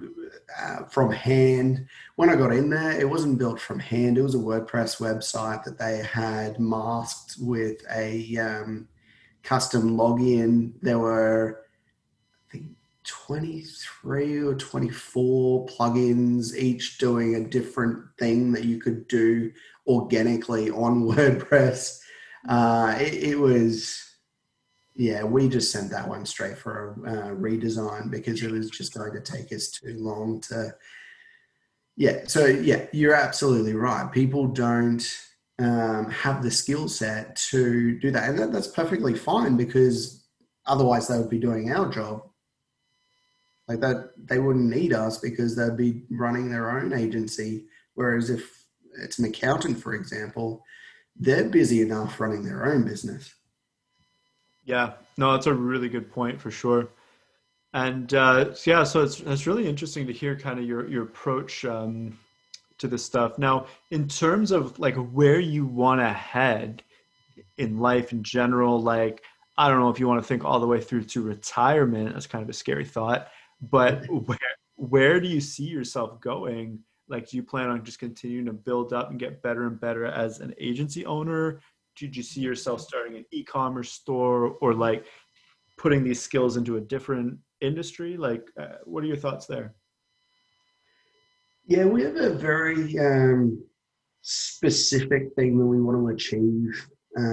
[SPEAKER 3] from hand. When I got in there, it wasn't built from hand. It was a WordPress website that they had masked with a custom login. There were, I think, 23 or 24 plugins, each doing a different thing that you could do organically on WordPress. It was, yeah, we just sent that one straight for a redesign because it was just going to take us too long to, yeah. So yeah, you're absolutely right. People don't have the skill set to do that. And that's perfectly fine because otherwise they would be doing our job. Like that, they wouldn't need us because they'd be running their own agency. Whereas if it's an accountant, for example, they're busy enough running their own business.
[SPEAKER 2] Yeah, no, that's a really good point for sure. And yeah, so it's really interesting to hear kind of your approach to this stuff. Now, in terms of like where you want to head in life in general, like I don't know if you want to think all the way through to retirement. That's kind of a scary thought. But where do you see yourself going? Like, do you plan on just continuing to build up and get better and better as an agency owner? Did you see yourself starting an e-commerce store or like putting these skills into a different industry? Like, what are your thoughts there?
[SPEAKER 3] Yeah, we have a very specific thing that we want to achieve,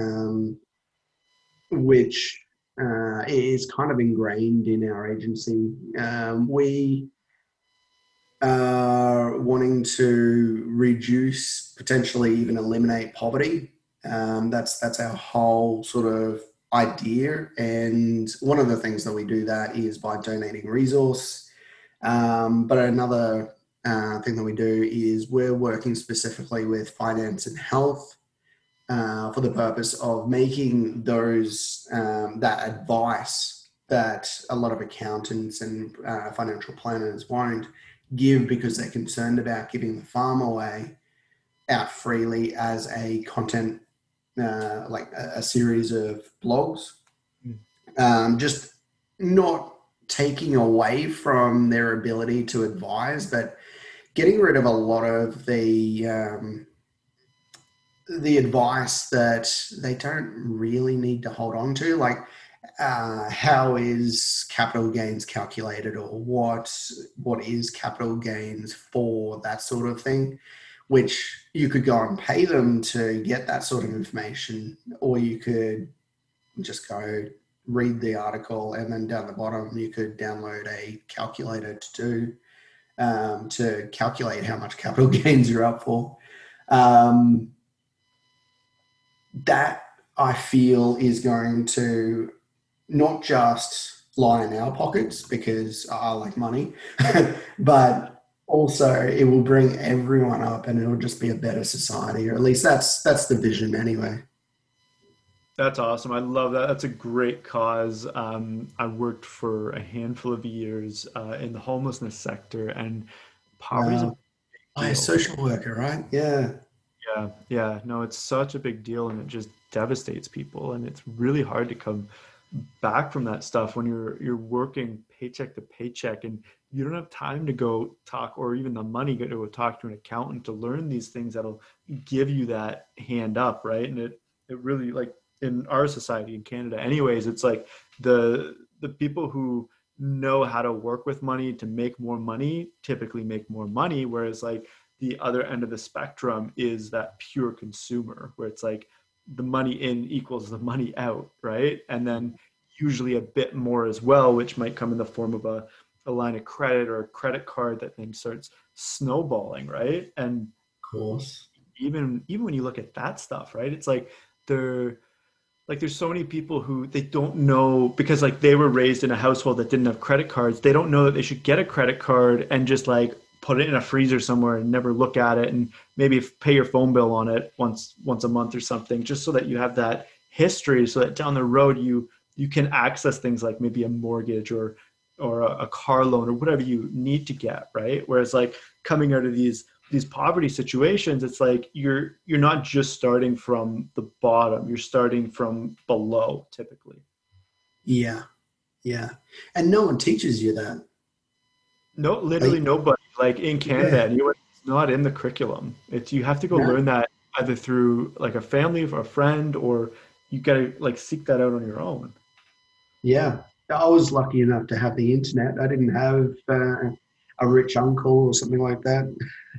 [SPEAKER 3] which is kind of ingrained in our agency. We are wanting to reduce, potentially even eliminate poverty. That's our whole sort of idea. And one of the things that we do that is by donating resource. But another thing that we do is we're working specifically with finance and health for the purpose of making those that advice that a lot of accountants and financial planners won't give because they're concerned about giving the farm away out freely as a content, like a series of blogs. Just not taking away from their ability to advise, but getting rid of a lot of the advice that they don't really need to hold on to, like how is capital gains calculated, or what is capital gains for, that sort of thing, which you could go and pay them to get that sort of information, or you could just go read the article and then down the bottom you could download a calculator to calculate how much capital gains you're up for. That I feel is going to not just lie in our pockets because I like money, but also it will bring everyone up and it'll just be a better society, or at least that's the vision anyway.
[SPEAKER 2] That's awesome. I love that. That's a great cause. I worked for a handful of years in the homelessness sector, and poverty is a
[SPEAKER 3] a social worker, right? Yeah.
[SPEAKER 2] Yeah. No, it's such a big deal, and it just devastates people, and it's really hard to come back from that stuff when you're working paycheck to paycheck, and you don't have time to go talk, or even the money to go talk to an accountant to learn these things that'll give you that hand up, right? And it really, like in our society in Canada anyways, it's like the people who know how to work with money to make more money typically make more money, whereas like the other end of the spectrum is that pure consumer where it's like the money in equals the money out, right? And then usually a bit more as well, which might come in the form of a line of credit or a credit card that then starts snowballing, right? And
[SPEAKER 3] Of course.
[SPEAKER 2] even when you look at that stuff, right, it's like there's so many people who they don't know because like they were raised in a household that didn't have credit cards. They don't know that they should get a credit card and just like put it in a freezer somewhere and never look at it, and maybe pay your phone bill on it once a month or something, just so that you have that history, so that down the road you can access things like maybe a mortgage or a car loan or whatever you need to get, right? Whereas like coming out of these poverty situations, it's like you're not just starting from the bottom, you're starting from below typically.
[SPEAKER 3] Yeah. And no one teaches you that.
[SPEAKER 2] No, literally nobody. like in Canada, and it's not in the curriculum. It's you have to go
[SPEAKER 3] No.
[SPEAKER 2] learn that either through like a family or a friend, or you got to like seek that out on your own.
[SPEAKER 3] Yeah. I was lucky enough to have the internet. I didn't have a rich uncle or something like that.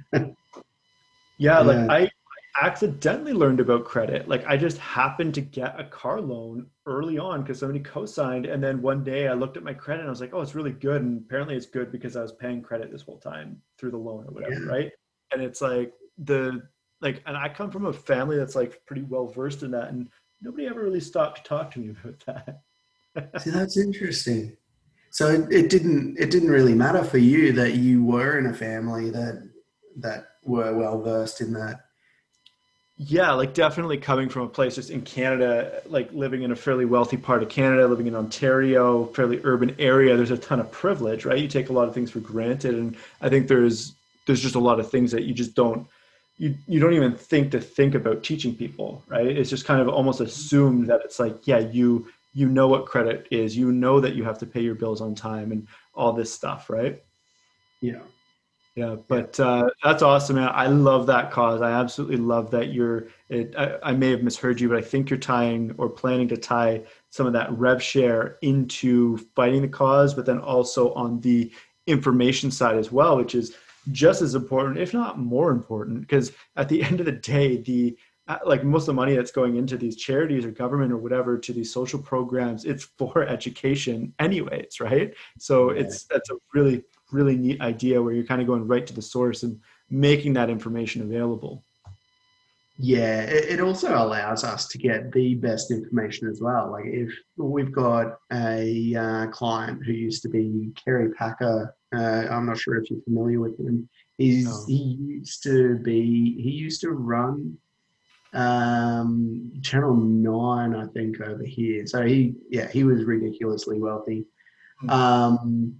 [SPEAKER 2] Yeah, like
[SPEAKER 3] Yeah.
[SPEAKER 2] I accidentally learned about credit. Like I just happened to get a car loan early on because somebody co-signed, and then one day I looked at my credit and I was like, "Oh, it's really good." And apparently, it's good because I was paying credit this whole time through the loan or whatever,
[SPEAKER 3] Yeah.
[SPEAKER 2] right? And it's like and I come from a family that's like pretty well versed in that, and nobody ever really stopped to talk to me about that.
[SPEAKER 3] See, that's interesting. So it didn't really matter for you that you were in a family that were well versed in that.
[SPEAKER 2] Yeah, like definitely coming from a place just in Canada, like living in a fairly wealthy part of Canada, living in Ontario, fairly urban area, there's a ton of privilege, right? You take a lot of things for granted. And I think there's just a lot of things that you just don't you don't even think about teaching people, right? It's just kind of almost assumed that it's like, yeah, you know what credit is, you know that you have to pay your bills on time and all this stuff, right?
[SPEAKER 3] Yeah.
[SPEAKER 2] Yeah,
[SPEAKER 3] Yeah.
[SPEAKER 2] but that's awesome, man. I love that cause. I absolutely love that I may have misheard you, but I think you're tying or planning to tie some of that rev share into fighting the cause, but then also on the information side as well, which is just as important, if not more important, because at the end of the day, the like most of the money that's going into these charities or government or whatever to these social programs, it's for education anyways, right? So
[SPEAKER 3] Yeah.
[SPEAKER 2] that's a really neat idea where you're kind of going right to the source and making that information available.
[SPEAKER 3] Yeah, it also allows us to get the best information as well. Like if we've got a client who used to be Kerry Packer, I'm not sure if you're familiar with him.
[SPEAKER 2] Oh,
[SPEAKER 3] He used to run Channel 9, I think, over here. So he was ridiculously wealthy. Um,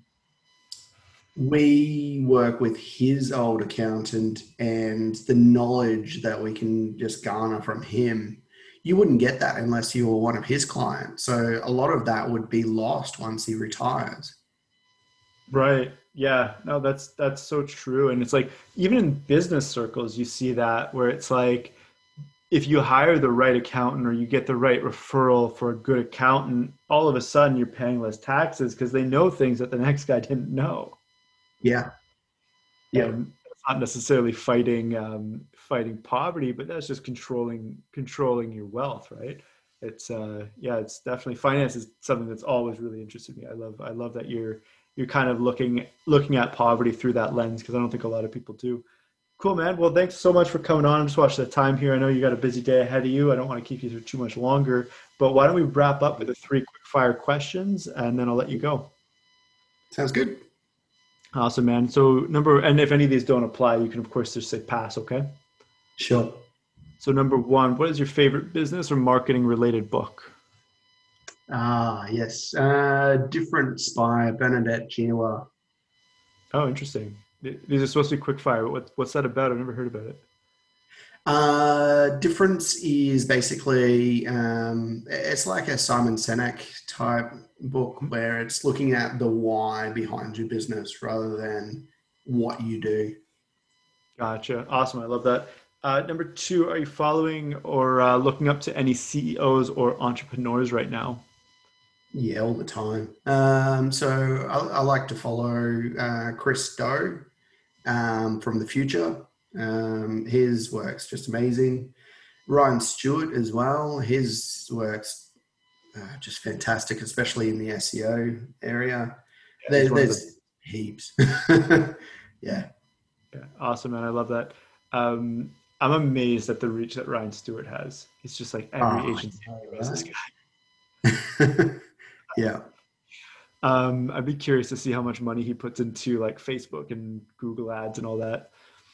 [SPEAKER 3] we work with his old accountant, and the knowledge that we can just garner from him, you wouldn't get that unless you were one of his clients. So a lot of that would be lost once he retires.
[SPEAKER 2] right. Yeah. No, that's so true. And it's like even in business circles, you see that where it's like if you hire the right accountant or you get the right referral for a good accountant, all of a sudden you're paying less taxes because they know things that the next guy didn't know.
[SPEAKER 3] Yeah. Yeah.
[SPEAKER 2] And it's not necessarily fighting poverty, but that's just controlling your wealth, right? It's yeah, it's definitely finance is something that's always really interested me. I love that you're kind of looking at poverty through that lens because I don't think a lot of people do. Cool, man. Well, thanks so much for coming on. I'm just watching the time here. I know you got a busy day ahead of you. I don't want to keep you for too much longer, but why don't we wrap up with the three quick fire questions and then I'll let you go.
[SPEAKER 3] Sounds good.
[SPEAKER 2] Awesome, man. And if any of these don't apply, you can of course just say pass, okay?
[SPEAKER 3] Sure.
[SPEAKER 2] So number one, what is your favorite business or marketing related book?
[SPEAKER 3] Ah, yes. Difference by Bernadette Jiwa.
[SPEAKER 2] Oh, interesting. These are supposed to be quick fire. What's that about? I've never heard about it.
[SPEAKER 3] Difference is basically it's like a Simon Sinek type book
[SPEAKER 2] Mhm.
[SPEAKER 3] where it's looking at the why behind your business rather than what you do.
[SPEAKER 2] Gotcha. Awesome. I love that. Number two, are you following or looking up to any CEOs or entrepreneurs right now?
[SPEAKER 3] Yeah, all the time. So I like to follow Chris Do from the future. His work's just amazing. Ryan Stewart as well. His work's just fantastic, especially in the SEO area.
[SPEAKER 2] Yeah, he's one of the
[SPEAKER 3] There's heaps. Yeah.
[SPEAKER 2] yeah, awesome, man. I love that. I'm amazed at the reach that Ryan Stewart has. He's just like every
[SPEAKER 3] Oh,
[SPEAKER 2] agency
[SPEAKER 3] I
[SPEAKER 2] knows this
[SPEAKER 3] know,
[SPEAKER 2] guy.
[SPEAKER 3] right? Yeah.
[SPEAKER 2] I'd be curious to see how much money he puts into like Facebook and Google ads and all that.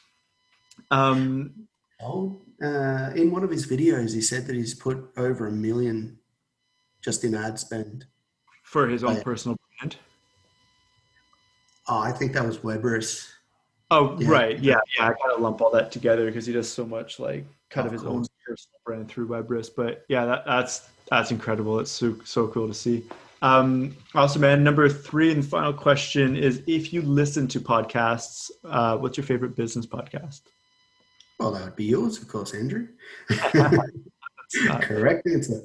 [SPEAKER 2] Um,
[SPEAKER 3] Oh, in one of his videos, he said that he's put over 1 million just in ad spend.
[SPEAKER 2] for his own
[SPEAKER 3] But,
[SPEAKER 2] personal brand.
[SPEAKER 3] oh, I think that was Weber's.
[SPEAKER 2] Oh,
[SPEAKER 3] Yeah,
[SPEAKER 2] right. Yeah, yeah. I gotta lump all that together because he does so much like kind of
[SPEAKER 3] of
[SPEAKER 2] his own
[SPEAKER 3] course.
[SPEAKER 2] personal brand through Webris. But yeah, that's incredible. It's so cool to see. Awesome, man. Number 3 and final question is, if you listen to podcasts, what's your favorite business podcast?
[SPEAKER 3] Well, that would be yours, of course, Andrew.
[SPEAKER 2] Not...
[SPEAKER 3] Correct answer.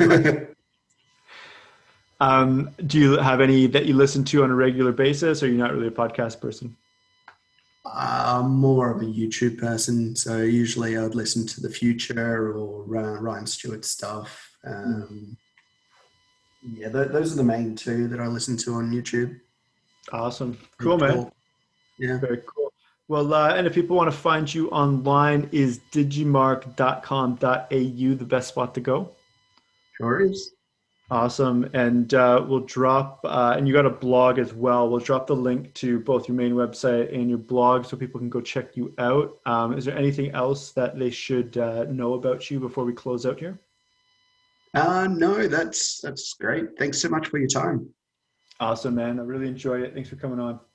[SPEAKER 2] Do you have any that you listen to on a regular basis, or you're not really a podcast person?
[SPEAKER 3] I'm more of a YouTube person, so usually I'd listen to The Future or Ryan Stewart stuff. Yeah, those are the main 2 that I listen to on YouTube.
[SPEAKER 2] Awesome. Cool, man.
[SPEAKER 3] Yeah.
[SPEAKER 2] Very cool. Well, and if people want to find you online, is digimark.com.au the best spot to go?
[SPEAKER 3] Sure is.
[SPEAKER 2] Awesome. And we'll drop, and you got a blog as well. We'll drop the link to both your main website and your blog so people can go check you out. Is there anything else that they should know about you before we close out here?
[SPEAKER 3] No, that's great. Thanks so much for your time.
[SPEAKER 2] Awesome, man. I really enjoyed it. Thanks for coming on.